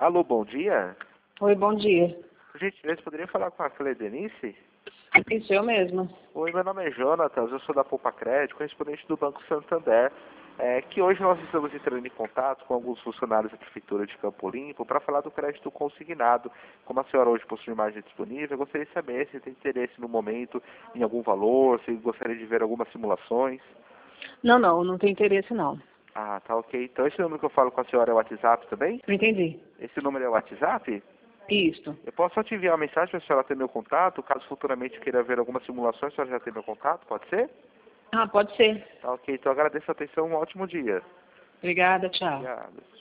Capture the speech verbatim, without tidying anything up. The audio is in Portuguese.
Alô, bom dia. Oi, bom dia. Por gentileza, poderia falar com a Cledenice? Isso, eu mesma. Oi, meu nome é Jonatas, eu sou da Poupa Crédito, correspondente do Banco Santander. É que hoje nós estamos entrando em contato com alguns funcionários da Prefeitura de Campo Limpo para falar do crédito consignado. Como a senhora hoje possui margem disponível, eu gostaria de saber se tem interesse no momento em algum valor, se gostaria de ver algumas simulações. Não, não, não tem interesse não. Ah, tá ok. Então esse número que eu falo com a senhora é o WhatsApp também? Não entendi. Esse número é o WhatsApp? Isto. Eu posso só te enviar uma mensagem para a senhora ter meu contato, caso futuramente queira ver algumas simulações, a senhora já tem meu contato, pode ser? Ah, pode ser. Tá ok, então agradeço a atenção, um ótimo dia. Obrigada, tchau. Obrigado.